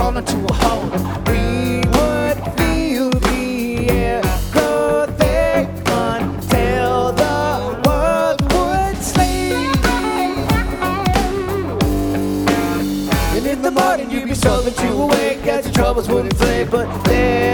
crawling to a halt. We would feel the air grow thick until the world would sleep. And in the morning you'd be struggling to awake as your troubles would inflate, but there